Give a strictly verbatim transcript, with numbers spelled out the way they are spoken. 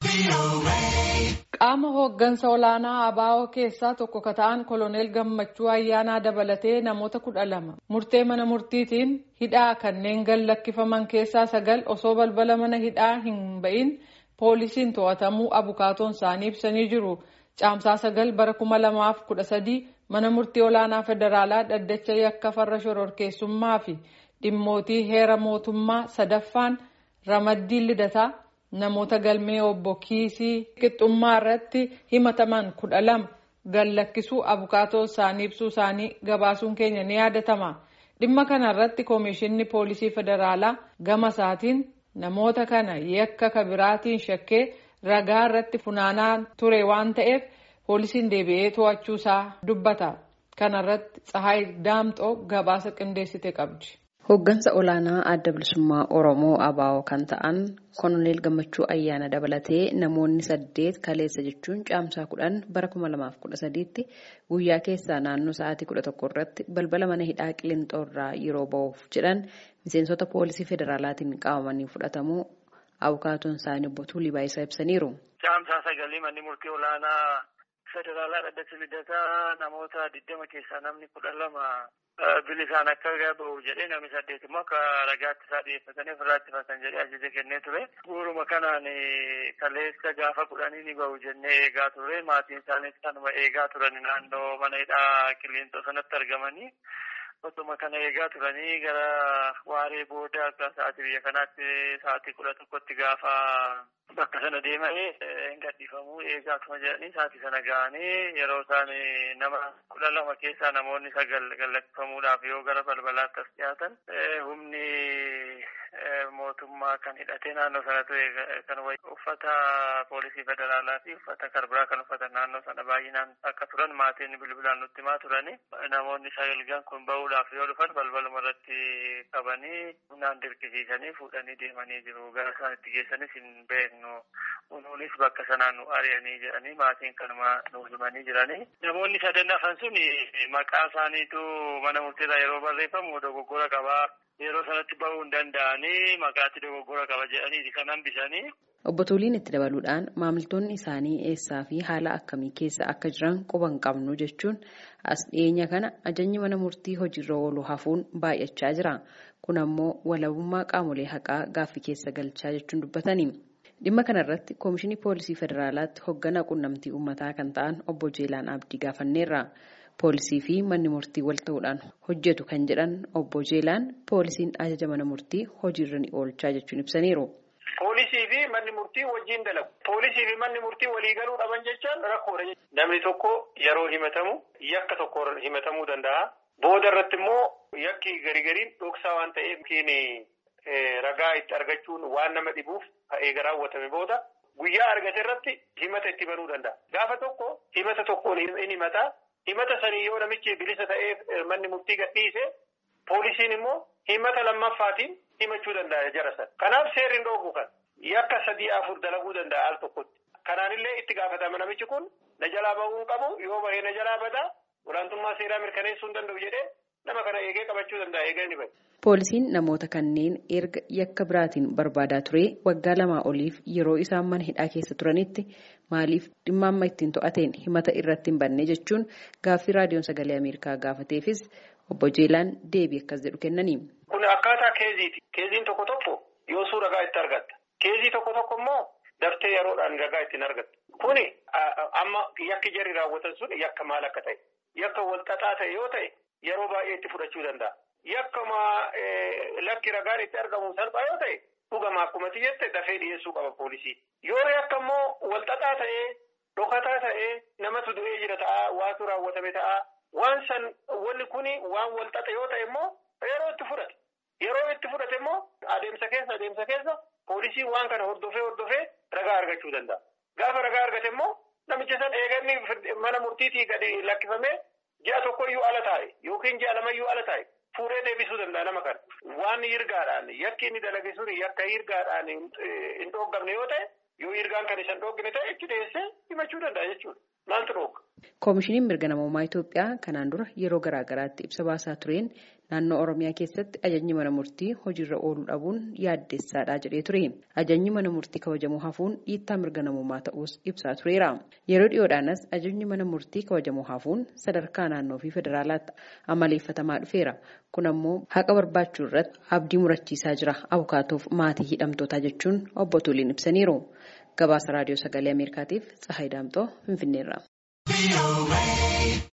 Qaama hooggansa olaanaa A B O keessaa tokko ka ta'an Koloneel Gammachuu Ayyaanaa dabalatee namoota kudha lama murtee mana murtiitiin hidhaa kanneen gad lakkifaman keessaa sagal osoo balbala mana hidhaa hin ba'in poolisiin to'atamuu abukaatoon isaanii ibsanii jiru. Caamsaa sagal bara kuma lamaaf kudha sadii mana murtii olaanaa federaalaa dhaddacha yakka farra shororkeessummaa fi dhimmootii heera mootummaa sadaffaan Ramaddii Lidataa namoota galmee obbo Kiisii qixxummaa irratti himataman kudha lama gad lakkisuu abukaatoo isaanii ibsuu isaanii gabaasuun keenya ni yaadatama. Dhimma kana irratti Koomishinni Poolisii Federaalaa gama isaatiin namoota kana yakka kabiraatiin shakkee ragaa irratti funaanaa ture waan ta'eef poolisiin deebi'ee to'achuu isaa dubbata. Kana irratti Tsahaay Daamxoo gabaasa qindeessite qabdi. Hooggansa olaanaa adda bilisummaa Oromoo A B O kan ta'an Koloneel Gammachuu Ayyaana dabalatee namoonni saddeet kaleessa jechuun caamsaa kudhan bara kuma lamaaf kudha sadiitti guyyaa keessaa naannoo sa'aatii kudha tokko irratti balbala mana hidhaa Qiliinxoo irraa yeroo ba'uuf jedhan miseensota poolisii federaalaatiin qabamanii fudhatamuu abukaatoon isaanii obbo Tuulii Baayisaa ibsaniiru. Caamsaa sagalii manni murtii olaanaa federaalaa dhaddacha lidataa namoota digdama keessaa namni kudha lama bilisaan akka gabaa'u jedhee namni saddeet immoo akka ragaatti isaa dhiyeeffatanii ofirraatti fatan jedhee ajaja kennee ture. Guuruma kanaan kaleessa gaafa kudhanii ni ba'u jennee eegaa ture. Maatiin isaaniis kanuma eegaa turan naannoo mana hidhaa Qiliinxoo sanatti argamanii. Otuma kana eegaa turanii gara waaree booda akka sa'aatii biyya kanaatti sa'aatii kudha tokkotti gaafa bakka sana deemanii hin gadhiifamuu eegaa tuma jedhanii sa'aatii sana ga'anii yeroo isaan nama kudha lama keessaa namoonni sagal gad lakkifamuudhaaf yoo gara balbalaatti as dhiyaatan humni mootummaa kan hidhatee naannoo sana ture kan uffata poolisii federaalaa fi uffata karbiraa kan uffatan naannoo sana baay'inaan akka turan maatiin bilbilaan nutti himaa turani. Namoonni sagalgan kun ba'uudhaaf yoo dhufan balbaluma irratti qabanii humnaan dirqisiisanii fuudhanii deemanii jiru. Gara isaan itti geessanis hin beeknu. Unuunis bakka sanaan nu ari'anii jedhanii maatiin kanuma nu himanii jiranii. Namoonni sadan hafan sun maqaa isaaniitu mana murteedhaa yeroo barreeffamu dogoggora qabaa. Yeroo sanatti ba'uu hin danda'anii maqaatti dogoggora qaba jedhanii kan hambisanii. Obbo Tuuliin itti dabaluudhaan maamiltoonni isaanii eessaa fi haala akkamii keessa akka jiran quba hin qabnu jechuun as dhiyeenya kana ajajni mana murtii hojiirra oolu hafuun baay'achaa jira. Kun ammoo walabummaa qaamolee haqaa gaaffii keessa galchaa jechuun dubbatanii. Dhimma kana irratti Koomishinii Poolisii Federaalaatti hoogganaa quunnamtii uummataa kan ta'an obbo Jeelaan Abdii gaafanneerra. Poolisii fi manni murtii wal ta'uudhaan hojjetu kan jedhan obbo Jeelaan poolisiin ajaja mana murtii hojiirra ni oolchaa jechuun ibsaniiru. Poolisii fi manni murtii wajjin dalagu. Poolisii fi manni murtii walii galuu dhaban jechaan rakkoodha. Namni tokko yeroo himatamu yakka tokko himatamuu danda'a. Booda irratti immoo yakki garii gariin dhoksaa waan ta'eef ragaa itti argachuun waan nama dhibuuf eega raawwatame booda guyyaa argate irratti himata itti banuu danda'a. Gaafa tokko himata tokkoon hin himataa. Himata sanii yoo namichi bilisa ta'ee manni murtii gadhiise poolisiin immoo himata lammaffaatiin himachuu danda'a jara sana. Kanaaf seerri hin dhoobu kan yakka sadii afur dalaguu danda'a al tokkotti. Kanaanillee itti gaafatama namichi kun na jalaa bahuu qabu yoo bahee na jalaa badaa olaantummaa seeraa mirkaneessuu hin danda'u jedhee nama kana eegee qabachuu danda'a eegee ni bahe. Poolisiin namoota kanneen erga yakka biraatiin barbaadaa ture waggaa lamaa oliif yeroo isaan mana hidhaa keessa turanitti maaliif dhimma amma ittiin to'ateen himata irratti hin banne jechuun gaaffii raadiyoon sagalee Ameerikaa gaafateefis obbo Jeelaan deebii akkas jedhu kennanii. Kun akkaataa keeziiti. Keeziin tokko tokko yoo suu ragaa itti argatta. Keezii tokko tokko immoo daftee yeroodhaan ragaa ittiin argatta. Kuni amma yakki jarri raawwatan sun yakka maal akka ta'e yakka wal xaxaa ta'e yoo ta'e yeroo baay'ee itti fudhachuu danda'a. Yakkama lakki ragaan itti argamu salphaa yoo ta'e dhugama akkuma jette dafee dhiyeessuu qaba poolisii. Yoo yakka immoo walxaxaa ta'ee dhokataa ta'ee namatu du'ee jira ta'a waatu raawwatame ta'a waan san wanni kuni waan walxaxa yoo ta'e immoo yeroo itti fudhate. Yeroo itti fudhate immoo adeemsa keessa adeemsa keessa poolisii waan kana hordofee hordofee ragaa argachuu danda'a. Gaafa ragaa argate immoo namicha san eeganni mana murtiitii gadi lakkifamee ji'a tokkoyyuu ala taa'e yookiin ji'a lamayyuu ala taa'e. Fuudhee deebisuu danda'a nama kana. Waan hirgaadhaan yakki inni dalage suni yakka hirgaadhaan hin dhooggamne yoo ta'e yoo hirgaan kan isa hin dhooggine ta'e itti dhiyeessee himachuu danda'a jechuudha. Maaltu dhoogga? Koomishiniin mirga namummaa Itoophiyaa kanaan dura yeroo garaagaraatti ibsa baasaa tureen naannoo Oromiyaa keessatti ajajni mana murtii hojiirra ooluu dhabuun yaaddessaadha jedhee ture. Ajajni mana murtii kabajamuu hafuun dhiittaa mirga namummaa ta'us ibsaa tureera. Yeroo dhiyoodhaanas ajajni mana murtii kabajamuu hafuun sadarkaa naannoo fi federaalaatti amaleeffatamaa dhufeera. Kun ammoo haqa barbaachuu irratti abdii murachiisaa jira abukaatoof maatii hidhamtootaa jechuun obbo Tuliin ibsaniiru. Gabaasa raadiyoo sagalee Ameerikaatiif Tsahaay Daamxoo Finfinneerra.